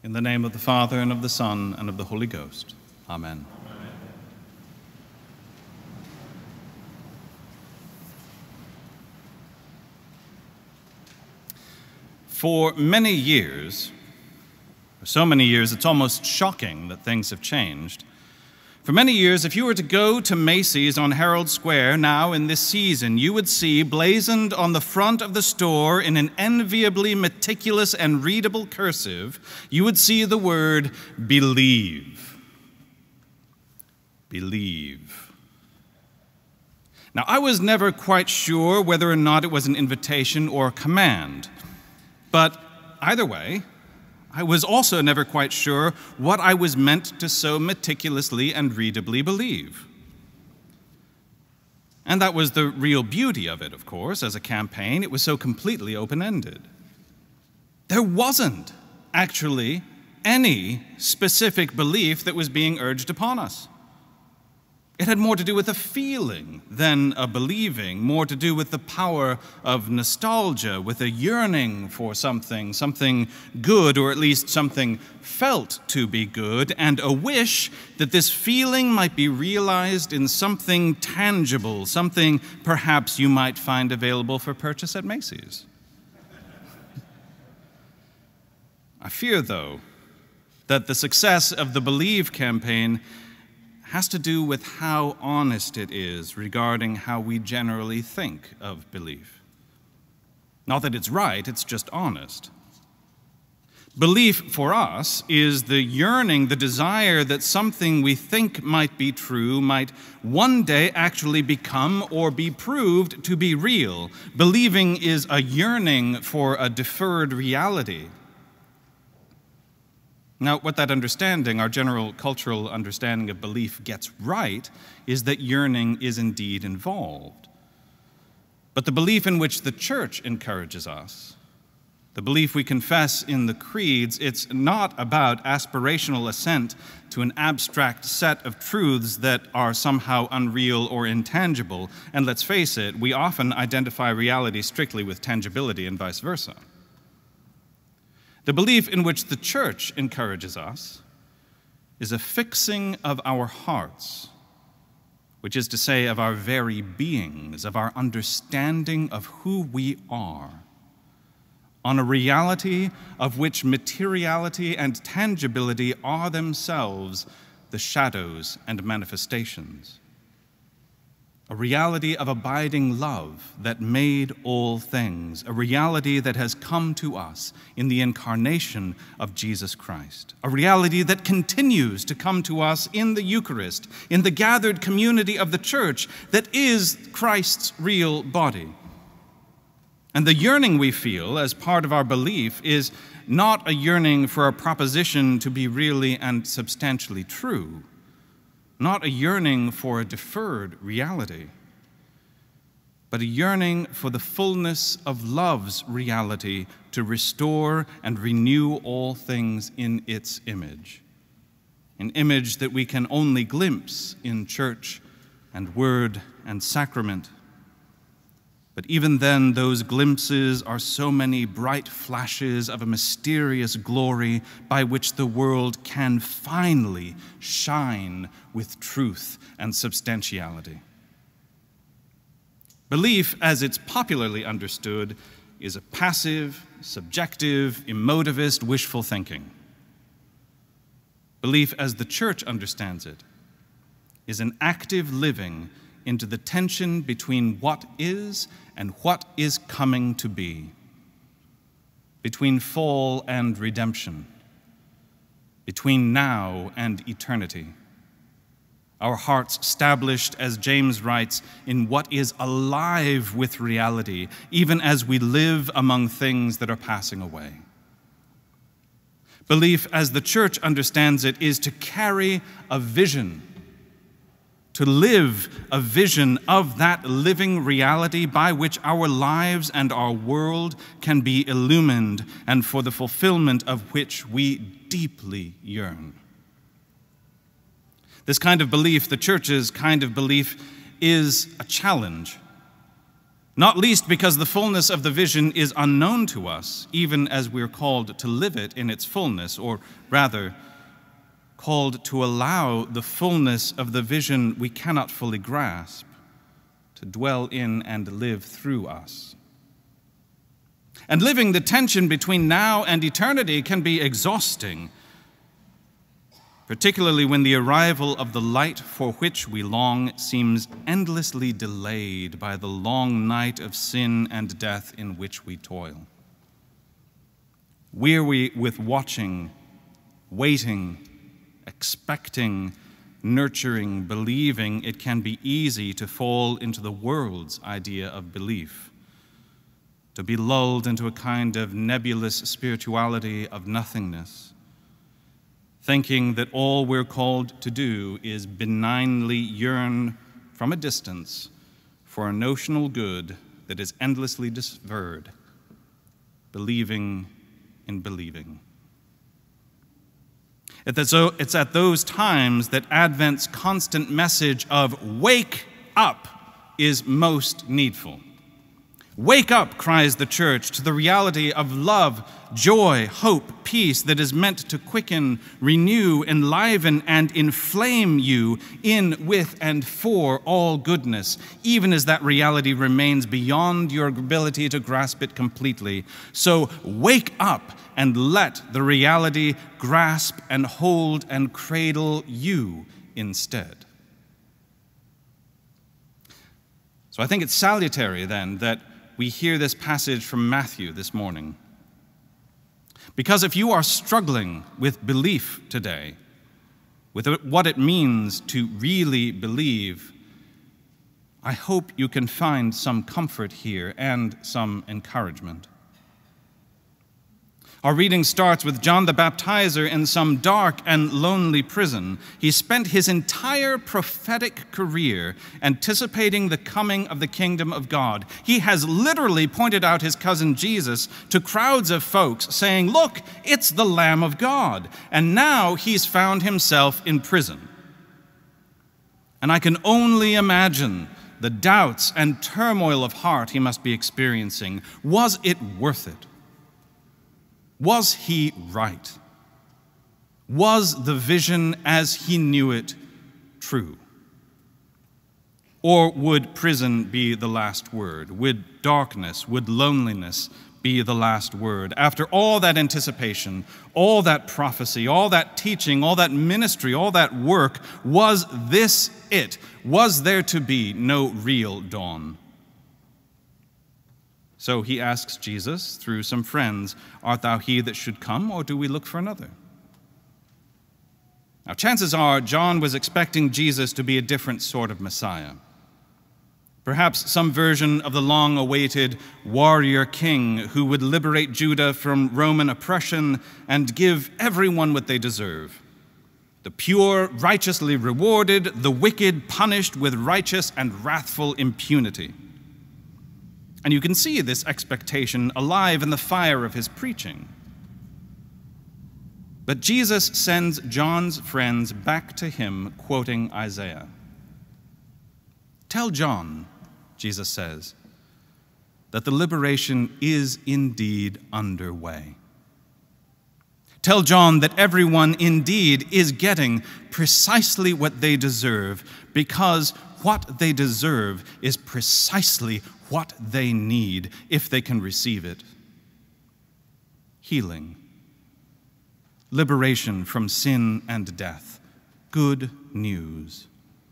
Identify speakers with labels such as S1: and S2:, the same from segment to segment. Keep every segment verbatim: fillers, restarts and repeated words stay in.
S1: In the name of the Father, and of the Son, and of the Holy Ghost. Amen.
S2: Amen.
S1: For many years, for so many years it's almost shocking that things have changed. For many years, if you were to go to Macy's on Herald Square now in this season, you would see blazoned on the front of the store in an enviably meticulous and readable cursive, you would see the word believe. Believe. Now, I was never quite sure whether or not it was an invitation or a command, but either way, I was also never quite sure what I was meant to so meticulously and readably believe. And that was the real beauty of it, of course. As a campaign, it was so completely open-ended. There wasn't actually any specific belief that was being urged upon us. It had more to do with a feeling than a believing, more to do with the power of nostalgia, with a yearning for something, something good, or at least something felt to be good, and a wish that this feeling might be realized in something tangible, something perhaps you might find available for purchase at Macy's. I fear, though, that the success of the Believe campaign has to do with how honest it is regarding how we generally think of belief. Not that it's right, it's just honest. Belief for us is the yearning, the desire that something we think might be true might one day actually become or be proved to be real. Believing is a yearning for a deferred reality. Now, what that understanding, our general cultural understanding of belief, gets right is that yearning is indeed involved. But the belief in which the Church encourages us, the belief we confess in the creeds, it's not about aspirational assent to an abstract set of truths that are somehow unreal or intangible. And let's face it, we often identify reality strictly with tangibility and vice versa. The belief in which the Church encourages us is a fixing of our hearts, which is to say of our very beings, of our understanding of who we are, on a reality of which materiality and tangibility are themselves the shadows and manifestations. A reality of abiding love that made all things, a reality that has come to us in the incarnation of Jesus Christ, a reality that continues to come to us in the Eucharist, in the gathered community of the Church that is Christ's real body. And the yearning we feel as part of our belief is not a yearning for a proposition to be really and substantially true, not a yearning for a deferred reality, but a yearning for the fullness of love's reality to restore and renew all things in its image, an image that we can only glimpse in church and word and sacrament. But even then, those glimpses are so many bright flashes of a mysterious glory by which the world can finally shine with truth and substantiality. Belief, as it's popularly understood, is a passive, subjective, emotivist, wishful thinking. Belief, as the Church understands it, is an active living into the tension between what is and what is coming to be, between fall and redemption, between now and eternity. Our hearts established, as James writes, in what is alive with reality, even as we live among things that are passing away. Belief, as the Church understands it, is to carry a vision, to live a vision of that living reality by which our lives and our world can be illumined, and for the fulfillment of which we deeply yearn. This kind of belief, the Church's kind of belief, is a challenge. not least because the fullness of the vision is unknown to us, even as we're called to live it in its fullness, or rather, called to allow the fullness of the vision we cannot fully grasp to dwell in and live through us. And living the tension between now and eternity can be exhausting, particularly when the arrival of the light for which we long seems endlessly delayed by the long night of sin and death in which we toil. Weary with watching, waiting, expecting, nurturing, believing, it can be easy to fall into the world's idea of belief, to be lulled into a kind of nebulous spirituality of nothingness, thinking that all we're called to do is benignly yearn from a distance for a notional good that is endlessly deferred, believing in believing. It's at those times that Advent's constant message of wake up is most needful. Wake up, cries the church, to the reality of love, joy, hope, peace that is meant to quicken, renew, enliven, and inflame you in, with, and for all goodness, even as that reality remains beyond your ability to grasp it completely. So wake up and let the reality grasp and hold and cradle you instead. So I think it's salutary then that we hear this passage from Matthew this morning. Because if you are struggling with belief today, with what it means to really believe, I hope you can find some comfort here and some encouragement. Our reading starts with John the Baptizer in some dark and lonely prison. He spent his entire prophetic career anticipating the coming of the kingdom of God. He has literally pointed out his cousin Jesus to crowds of folks, saying, "Look, it's the Lamb of God." And now he's found himself in prison. And I can only imagine the doubts and turmoil of heart he must be experiencing. Was it worth it? Was he right? Was the vision as he knew it true? Or would prison be the last word? Would darkness, would loneliness be the last word? After all that anticipation, all that prophecy, all that teaching, all that ministry, all that work, was this it? Was there to be no real dawn? So he asks Jesus through some friends, "Art thou he that should come, or do we look for another?" Now, chances are John was expecting Jesus to be a different sort of Messiah. Perhaps some version of the long-awaited warrior king who would liberate Judah from Roman oppression and give everyone what they deserve. The pure righteously rewarded, the wicked punished with righteous and wrathful impunity. And you can see this expectation alive in the fire of his preaching. But Jesus sends John's friends back to him, quoting Isaiah. "Tell John," Jesus says, "that the liberation is indeed underway. Tell John that everyone indeed is getting precisely what they deserve, because what they deserve is precisely what they need if they can receive it. Healing, liberation from sin and death, good news.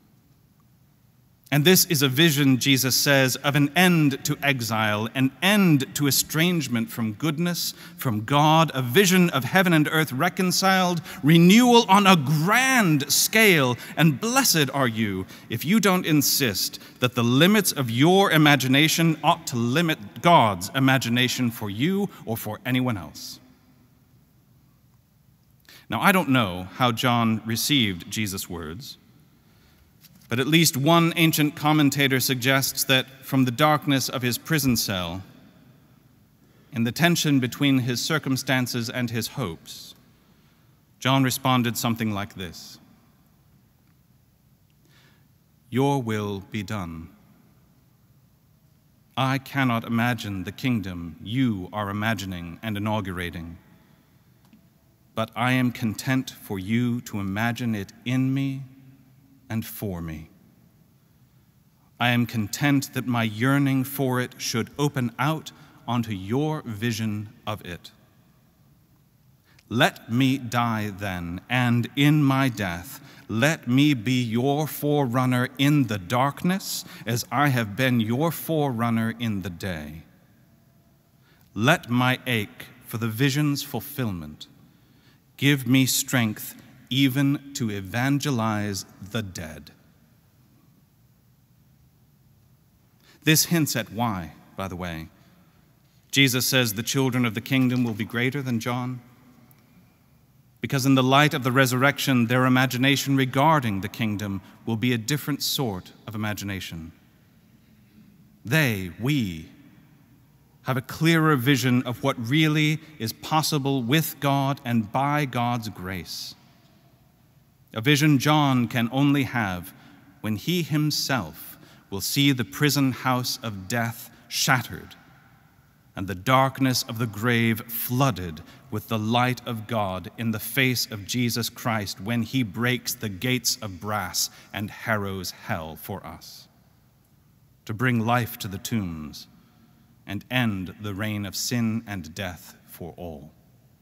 S1: And this is a vision, Jesus says, of an end to exile, an end to estrangement from goodness, from God, a vision of heaven and earth reconciled, renewal on a grand scale. And blessed are you if you don't insist that the limits of your imagination ought to limit God's imagination for you or for anyone else." Now, I don't know how John received Jesus' words, but at least one ancient commentator suggests that from the darkness of his prison cell, in the tension between his circumstances and his hopes, John responded something like this: "Your will be done." I cannot imagine the kingdom you are imagining and inaugurating, but I am content for you to imagine it in me and for me. I am content that my yearning for it should open out onto your vision of it. Let me die then, and in my death, let me be your forerunner in the darkness, as I have been your forerunner in the day. Let my ache for the vision's fulfillment give me strength even to evangelize the dead. This hints at why, by the way. Jesus says the children of the kingdom will be greater than John, because in the light of the resurrection, their imagination regarding the kingdom will be a different sort of imagination. They, we, have a clearer vision of what really is possible with God and by God's grace. A vision John can only have when he himself will see the prison house of death shattered and the darkness of the grave flooded with the light of God in the face of Jesus Christ when he breaks the gates of brass and harrows hell for us, to bring life to the tombs and end the reign of sin and death for all.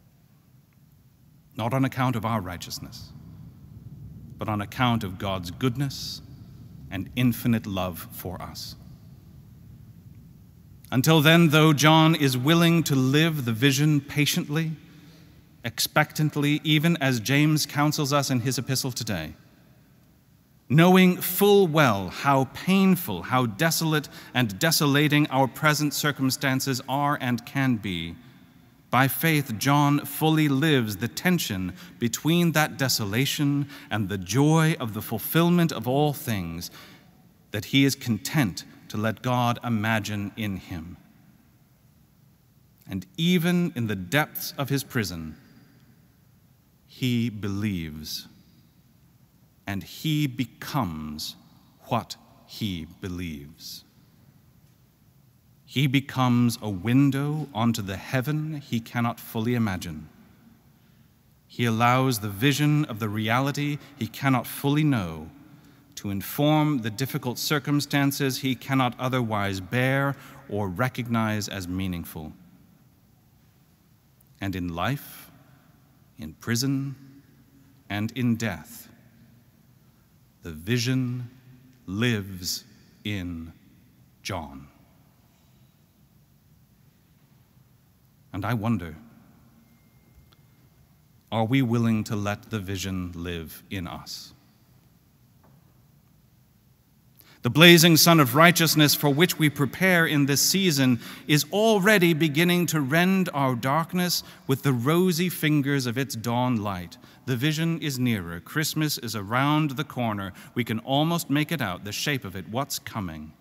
S1: Not on account of our righteousness, but on account of God's goodness and infinite love for us. Until then, though, John is willing to live the vision patiently, expectantly, even as James counsels us in his epistle today, knowing full well how painful, how desolate and desolating our present circumstances are and can be. By faith, John fully lives the tension between that desolation and the joy of the fulfillment of all things, that he is content to let God imagine in him. And even in the depths of his prison, he believes, and he becomes what he believes. He becomes a window onto the heaven he cannot fully imagine. He allows the vision of the reality he cannot fully know to inform the difficult circumstances he cannot otherwise bear or recognize as meaningful. And in life, in prison, and in death, the vision lives in John. And I wonder, are we willing to let the vision live in us? The blazing sun of righteousness for which we prepare in this season is already beginning to rend our darkness with the rosy fingers of its dawn light. The vision is nearer. Christmas is around the corner. We can almost make it out, the shape of it, what's coming.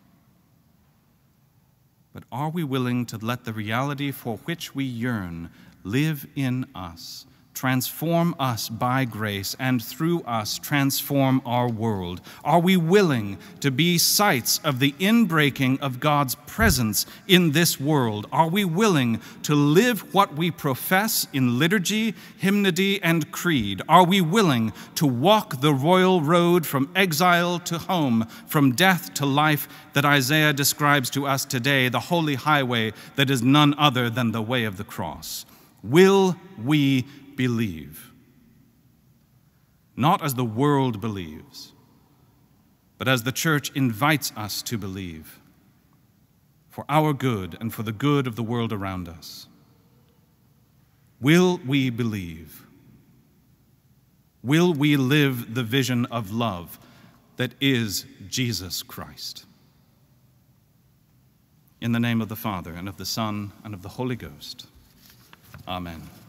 S1: But are we willing to let the reality for which we yearn live in us, transform us by grace, and through us transform our world? Are we willing to be sites of the inbreaking of God's presence in this world? Are we willing to live what we profess in liturgy, hymnody, and creed? Are we willing to walk the royal road from exile to home, from death to life that Isaiah describes to us today, the holy highway that is none other than the way of the cross? Will we believe? Not as the world believes, but as the church invites us to believe, for our good and for the good of the world around us. Will we believe? Will we live the vision of love that is Jesus Christ? In the name of the Father, and of the Son, and of the Holy Ghost. Amen.